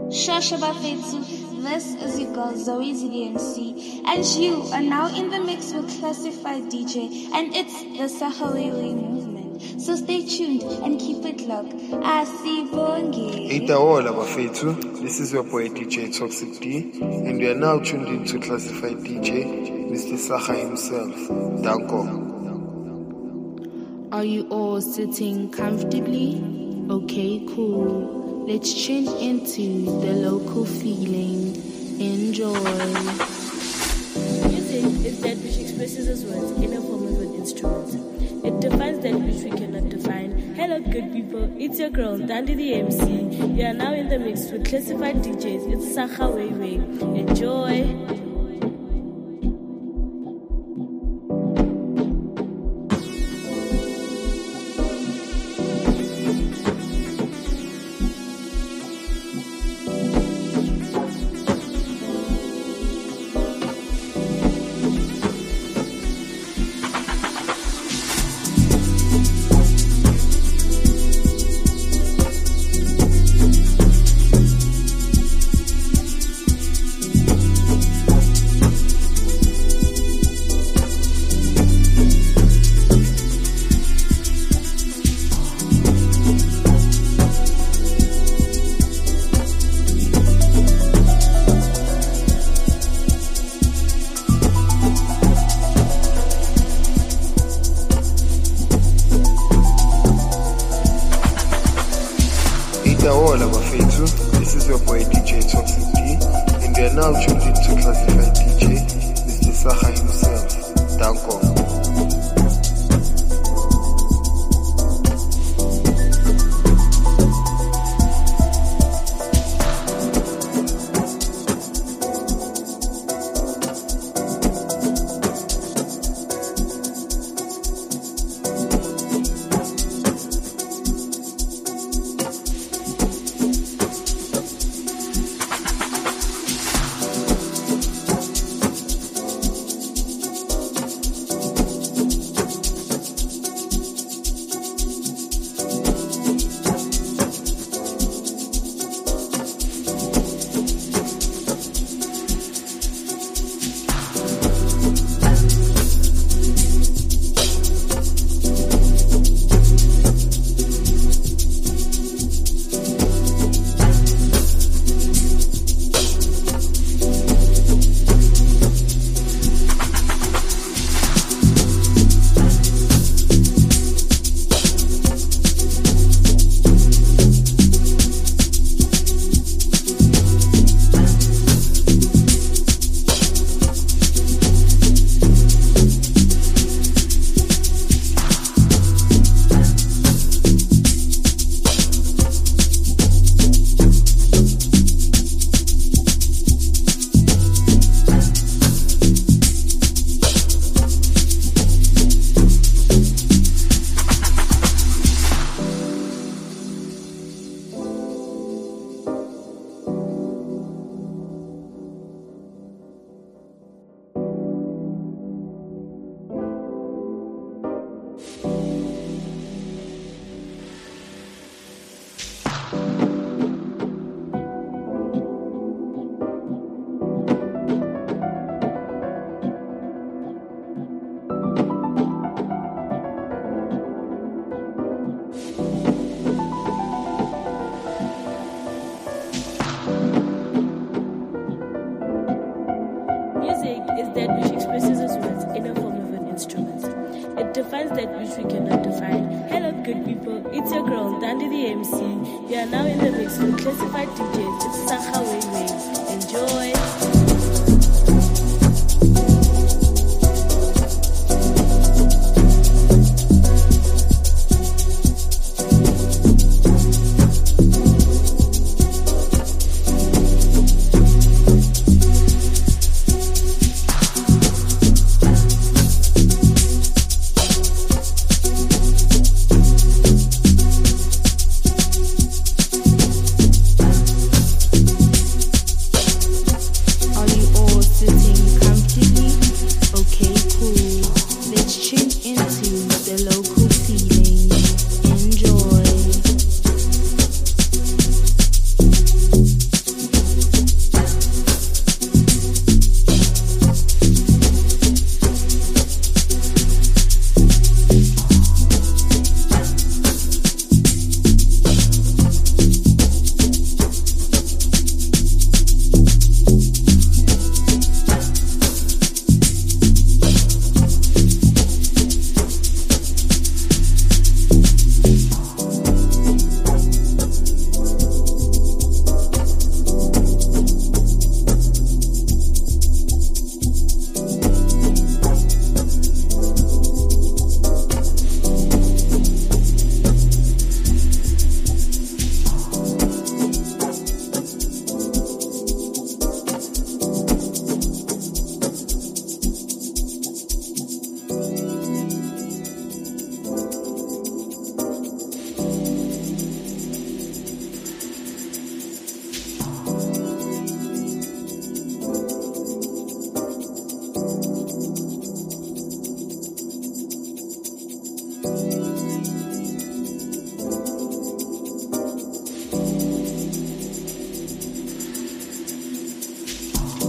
Shasha Bafetsu, this is your girl Zoe ZDMC, and you are now in the mix with Classified DJ, and it's the Sahawili movement. So stay tuned and keep it locked. Asibonge. Itawola Bafetsu, this is your boy DJ Toxic D, and we are now tuned into Classified DJ, Mr. Saha himself. Danko. Are you all sitting comfortably? Okay, cool. Let's tune into the local feeling. Enjoy. Music is that which expresses us words in a form of an instrument. It defines that which we cannot define. Hello, good people. It's your girl, Dandy the MC. You are now in the mix with Classified DJs. It's Saha Weiwei. Enjoy. This is your boy DJ Toxic D, and we are now tuned into Classified DJ, Mr. Saha himself. Danko.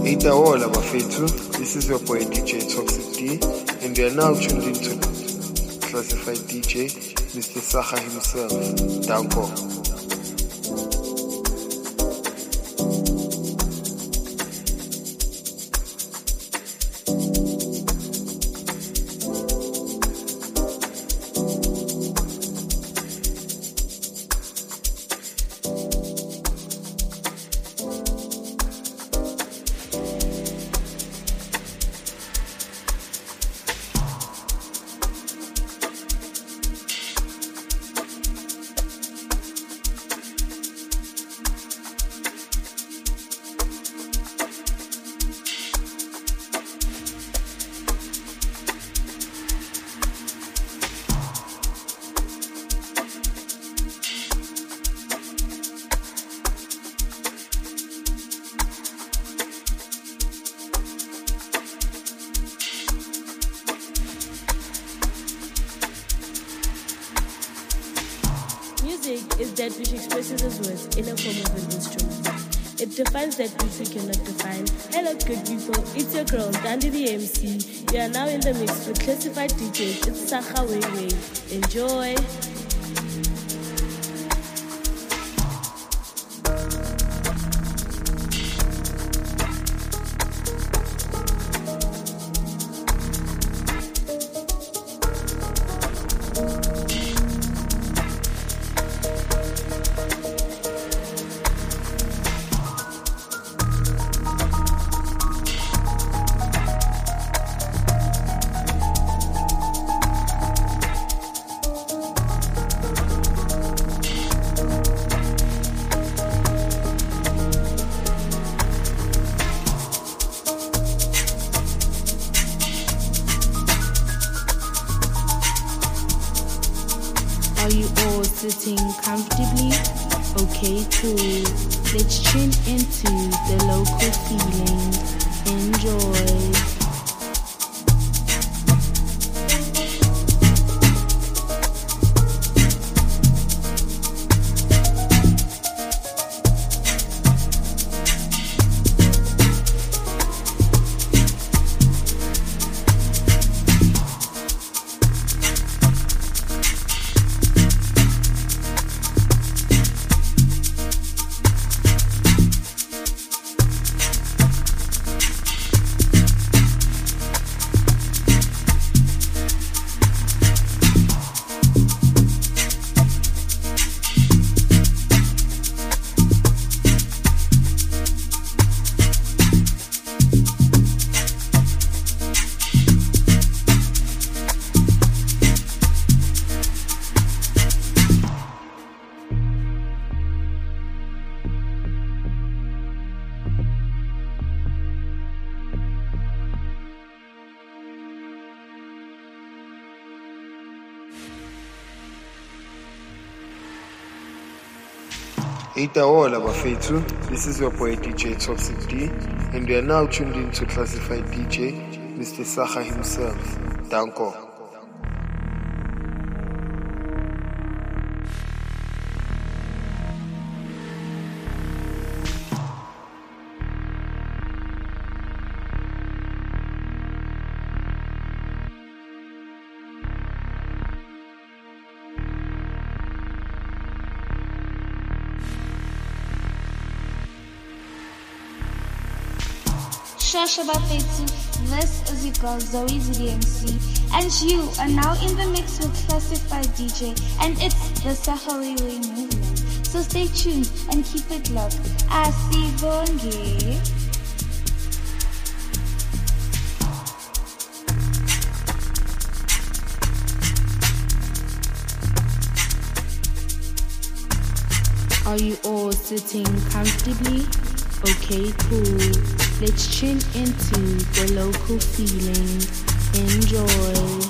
Itawola bafethu, this is your boy DJ Toxic D, and you are now tuned into Classified DJ, Mr. Saha himself. Danko. Music is that which expresses as words in a form of an instrument. It defines that which we cannot define. Hello good people, it's your girl, Dandy the MC. You are now in the mix with Classified DJs. It's Saha Way. Enjoy! Are you all sitting comfortably? Okay, cool. Let's tune into the local feeling. Enjoy. Itawola bafethu, this is your boy DJ Toxic D, and you are now tuned into Classified DJ, Mr. Saha himself. Danko. Shasha Bafetsu, this is your girl Zoe ZDMC, and you are now in the mix with Classified DJ, and it's the Saharili movement. So stay tuned and keep it locked. Asibonge. Are you all sitting comfortably? Okay, cool. Let's tune into the local feeling. Enjoy.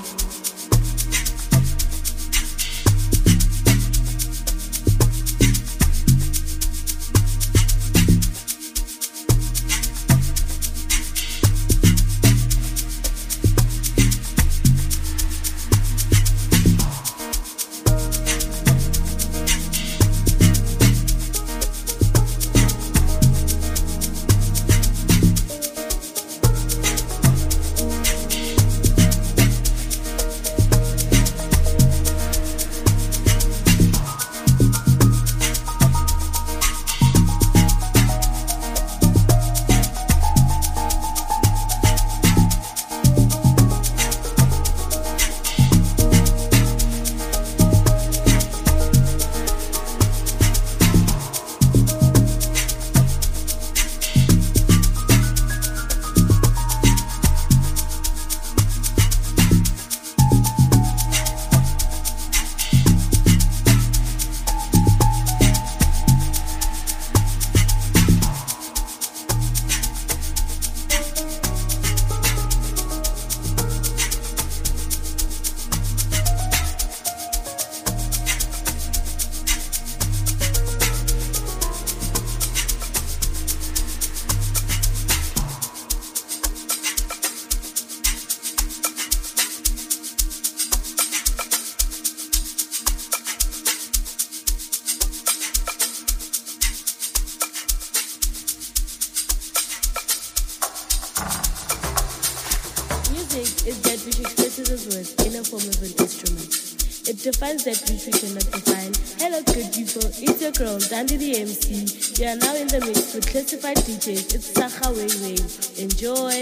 is that which expresses as words in a form of an instrument. It defines that which we cannot define. Hello good people, it's your girl, Dandy the MC. You are now in the mix with Classified DJs. It's Sacha Way Way. Enjoy!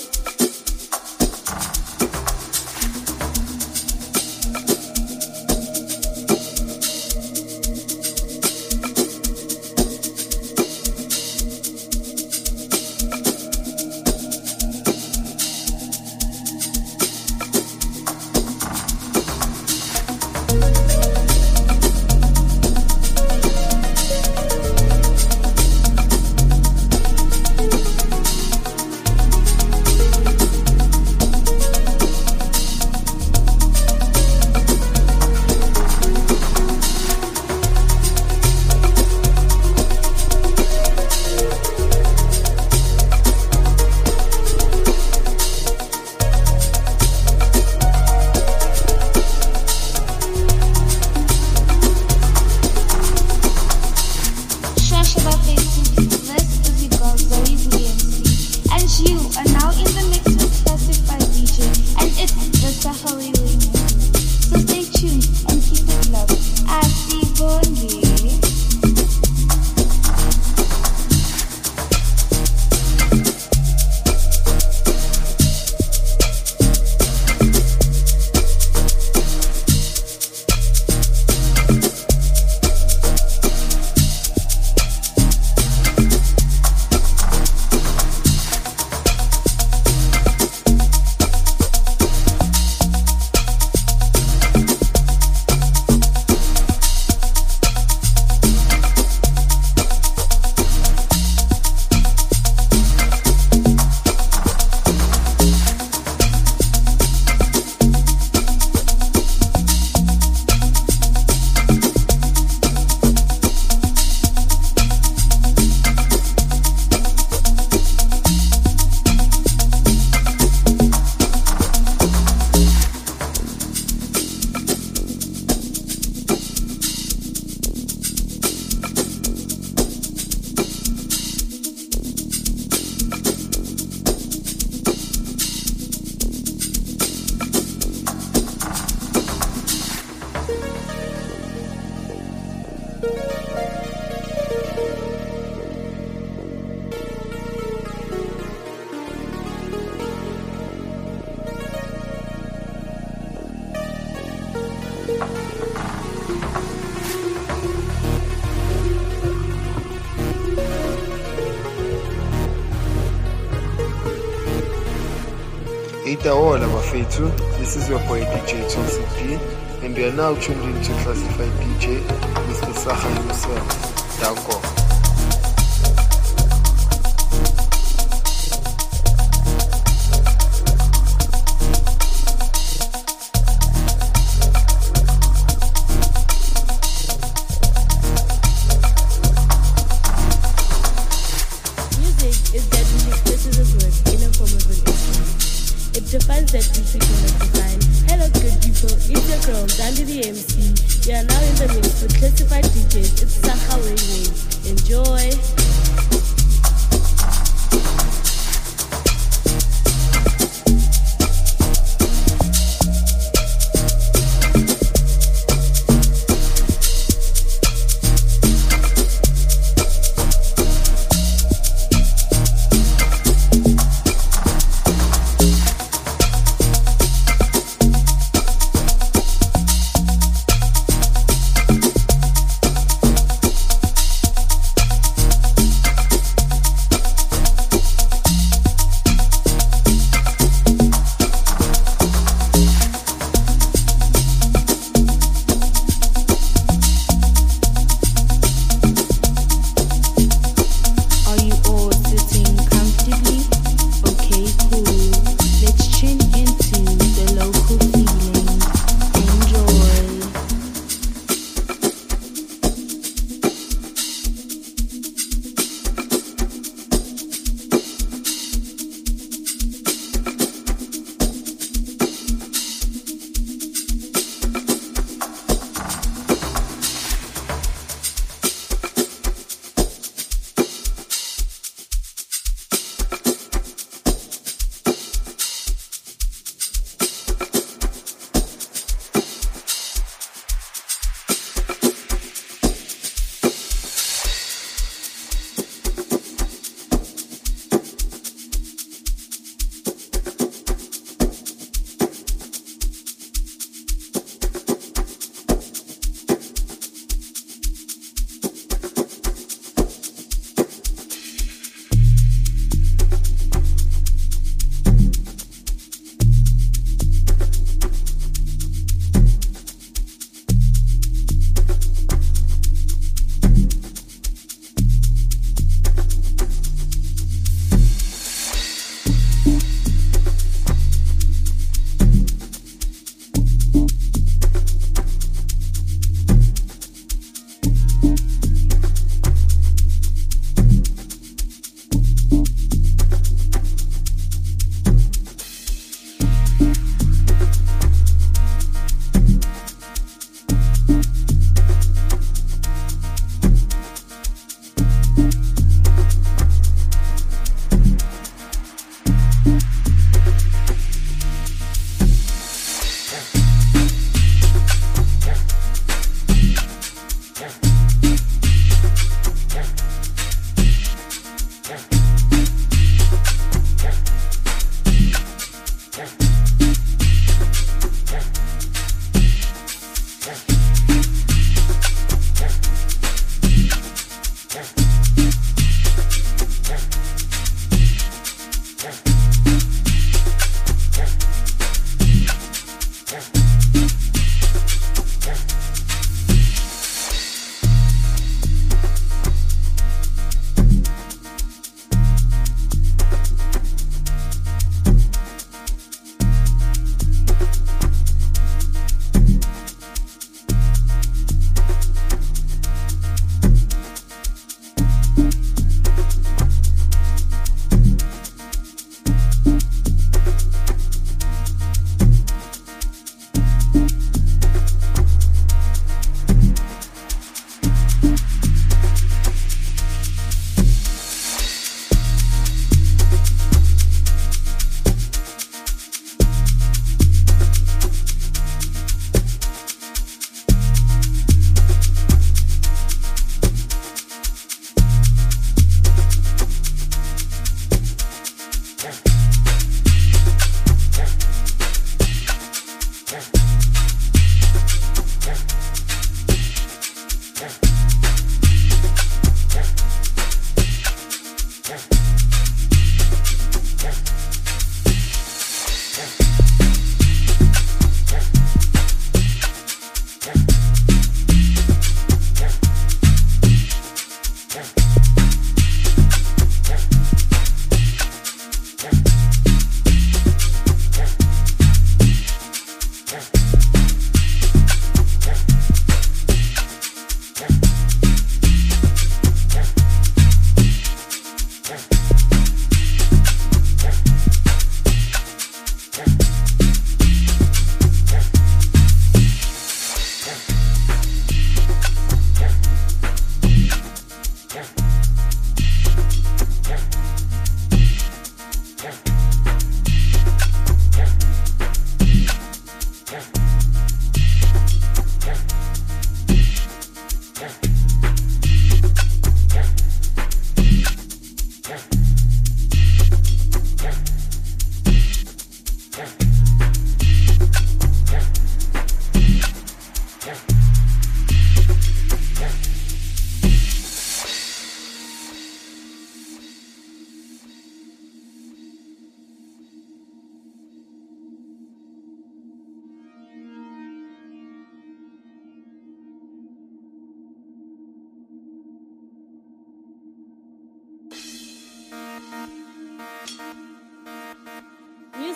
Itaola Bafetu, this is your boy DJ Toxic D, and we are now tuned in to Classified DJ, Mr. Sacha himself. Danko. Defines that which we cannot define. Hello good people, it's your girl, Dandy the MC. You are now in the mix with Classified DJs. It's Sacha Way Way. Enjoy!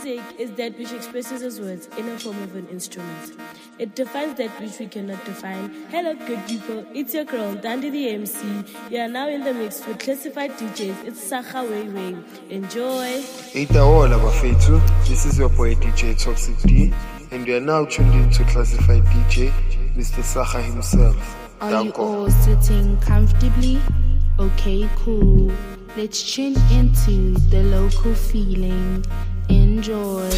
Music is that which expresses as words in a form of an instrument. It defines that which we cannot define. Hello, good people. It's your girl, Dandy the MC. You are now in the mix with Classified DJs. It's Sacha Way. Enjoy. Eita hola bafethu. This is your boy DJ Toxic D, and you are now tuned in to Classified DJ, Mr. Sacha himself. Are you all sitting comfortably? Okay, cool. Let's tune into the local feeling. Enjoy.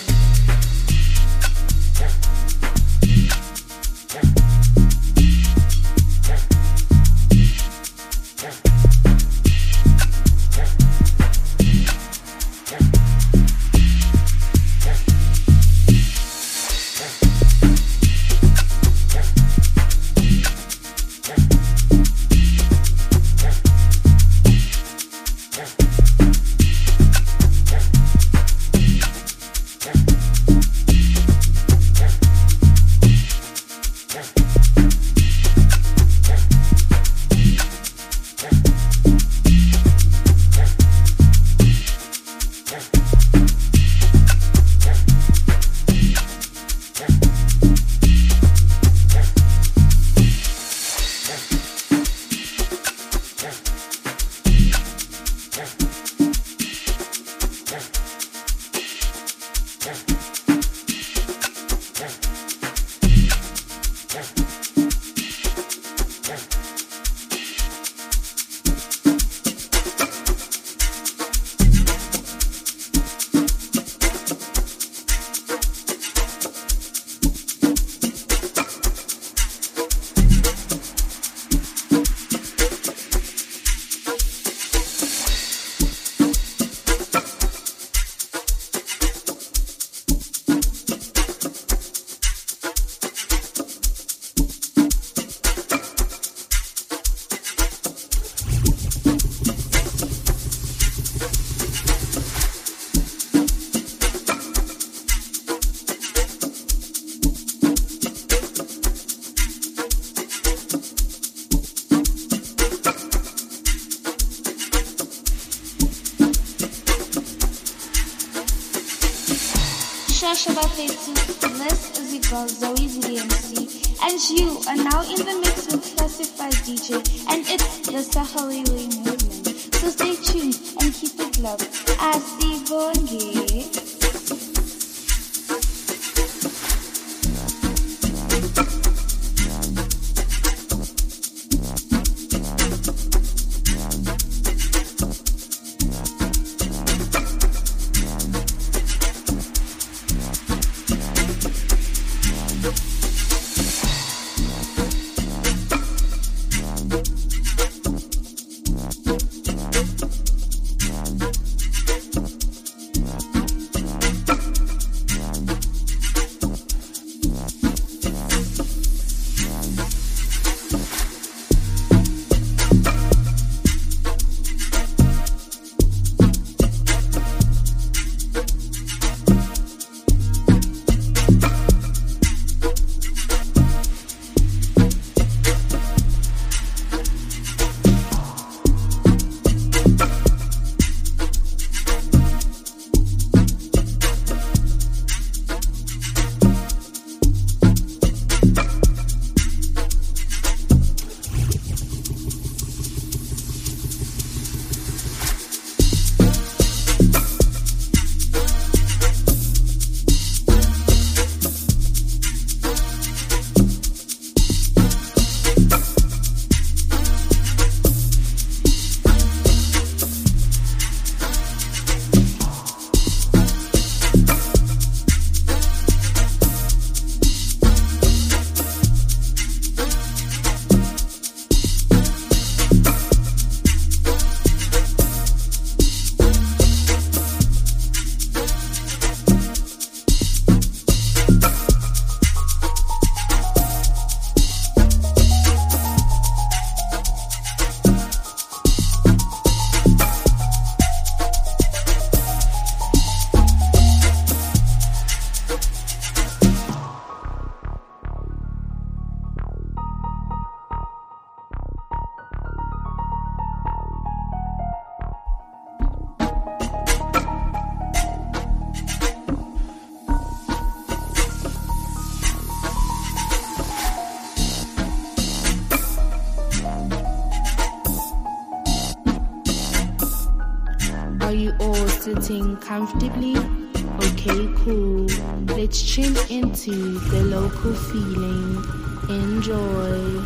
This is your girl Zoe ZDMC, and you are now in the mix with Classified DJ, and it's the Sahalili movement. So stay tuned and keep it locked. Asibonge. Are you all sitting comfortably? Okay, cool. Let's tune into the local feeling. Enjoy.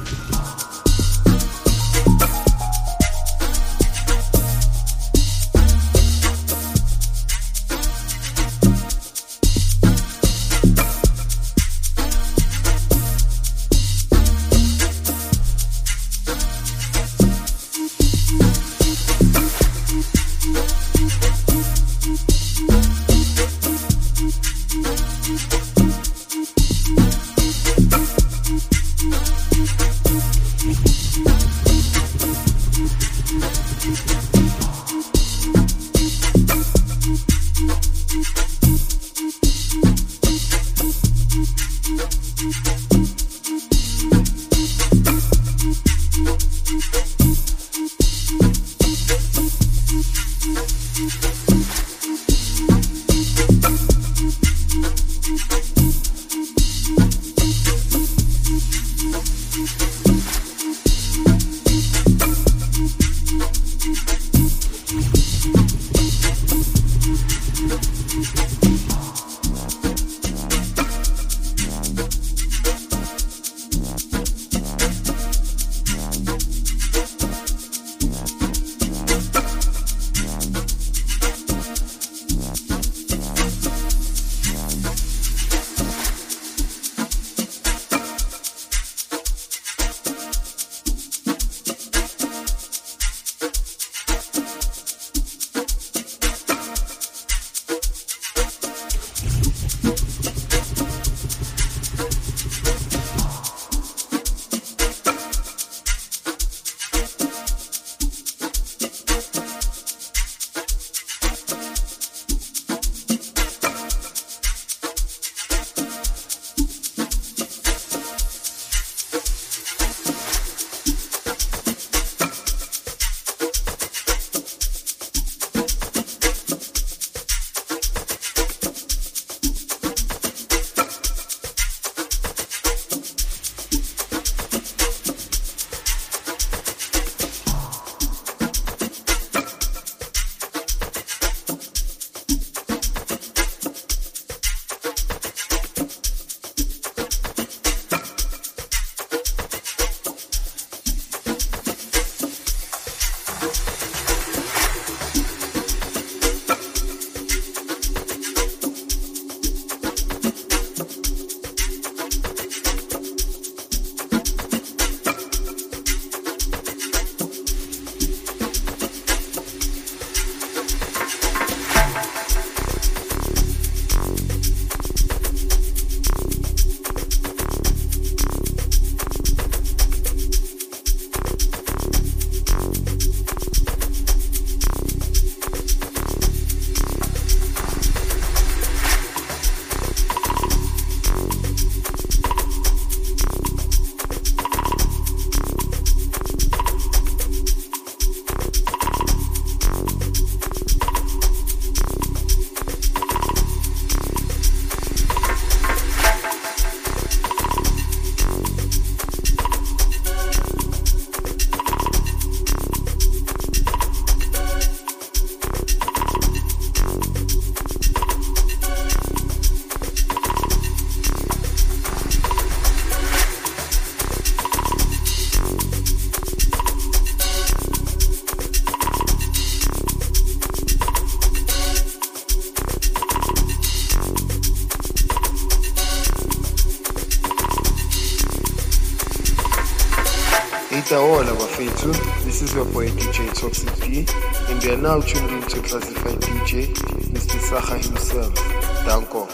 Itaola bafethu, this is your boy DJ Toxic D, and we are now tuned in to Classified DJ, Mr. Sakha himself. Danko.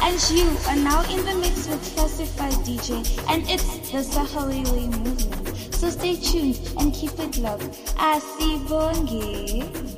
And you are now in the mix with Classified DJ, and it's the Sahalele movement. So stay tuned and keep it locked. Asibonge.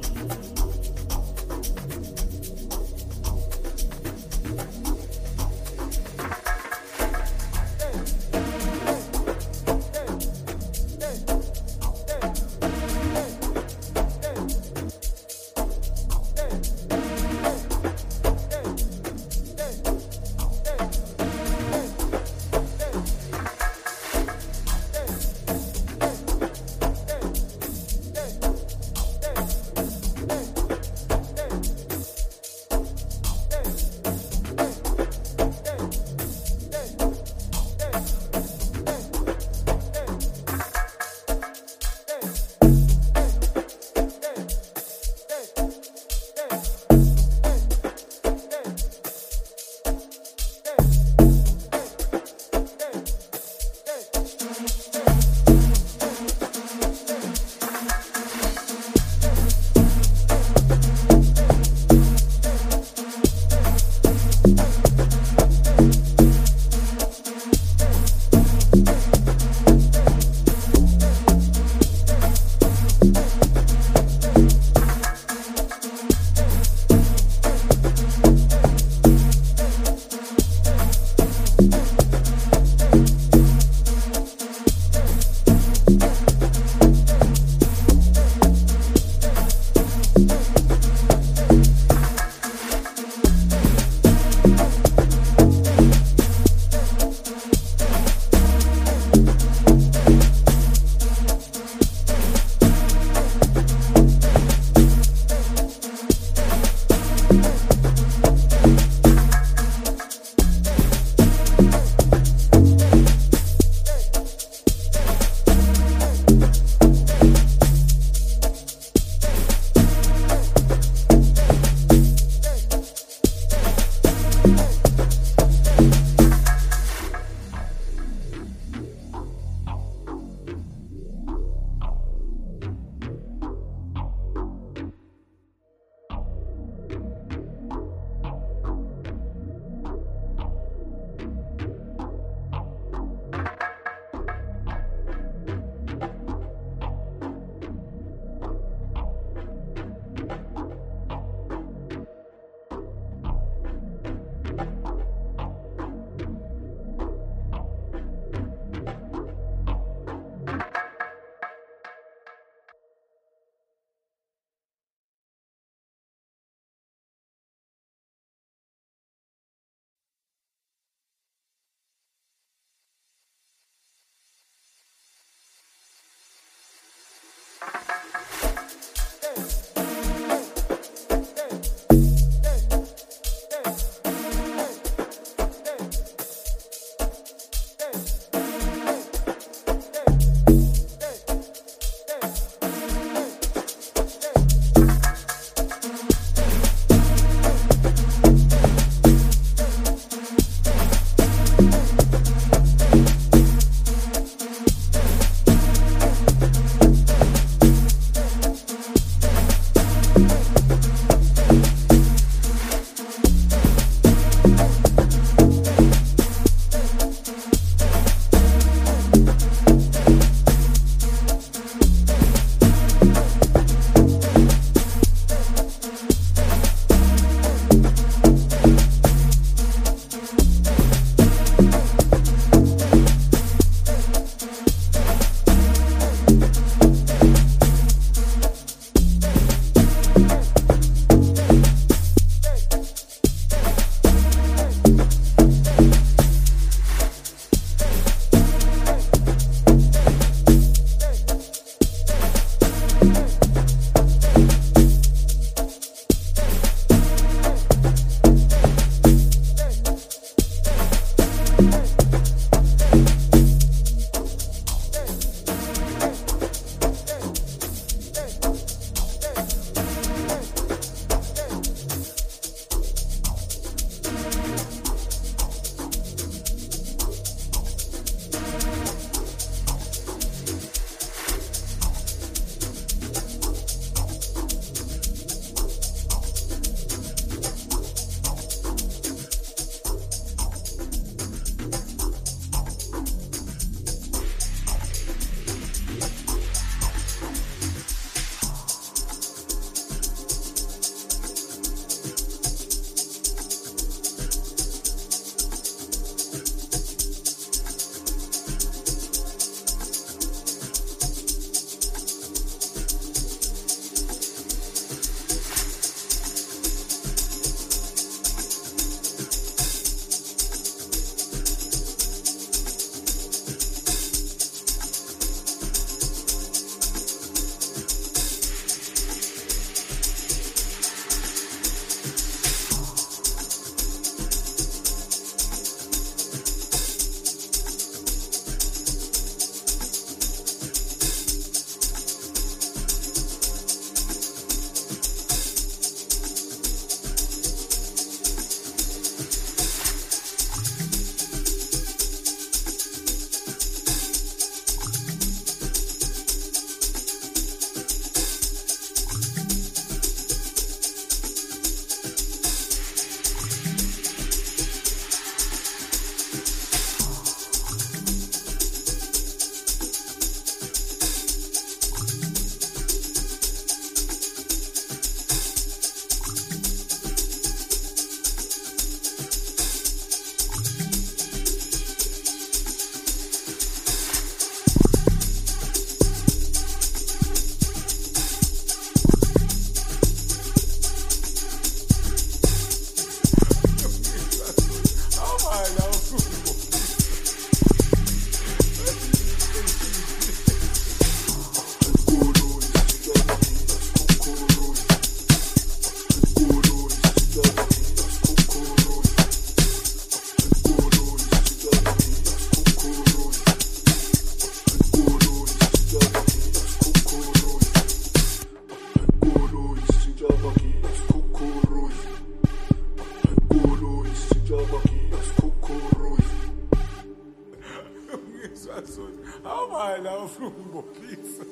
Awala ufungophisa.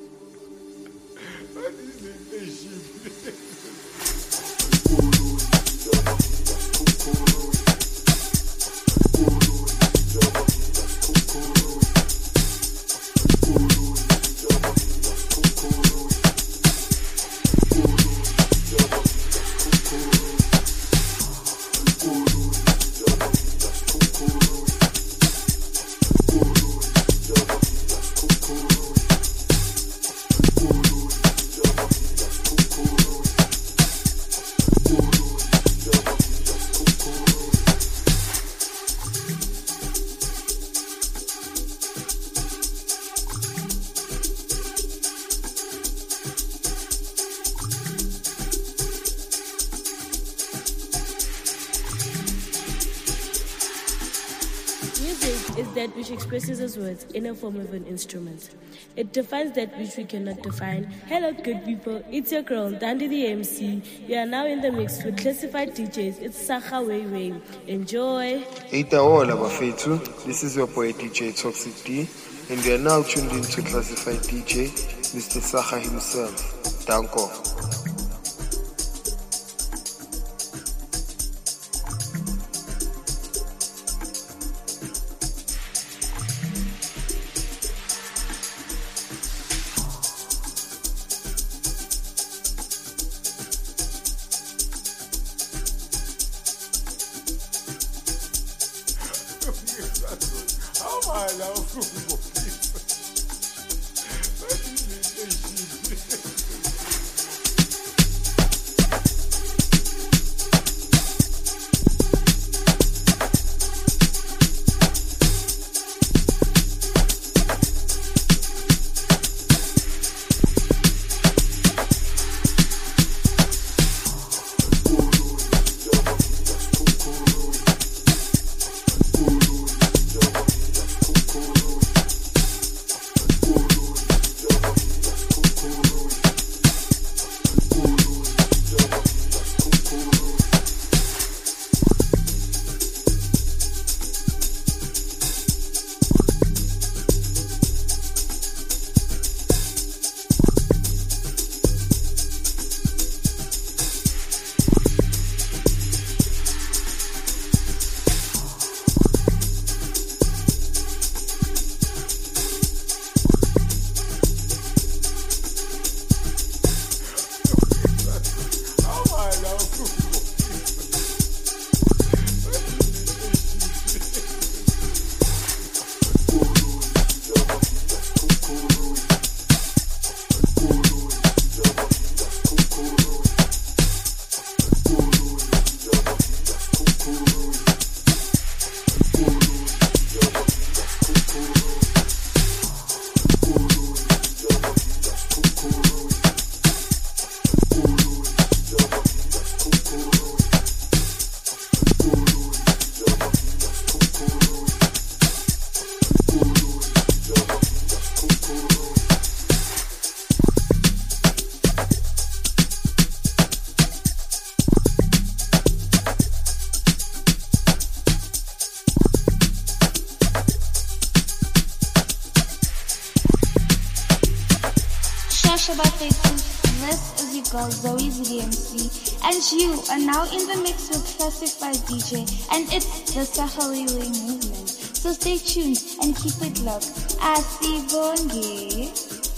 Is that which expresses as words in a form of an instrument. It defines that which we cannot define. Hello, good people. It's your girl, Dandy the MC. You are now in the mix with Classified DJs. It's Sacha Way. Enjoy. Eita hola bafethu. This is your boy DJ Toxic D, and we are now tuned in to Classified DJ, Mr. Sacha himself. Danko. This is your girl Zoe ZDMC, and you are now in the mix with Classified DJ, and it's the Sahalili movement. So stay tuned and keep it locked. Asibonge.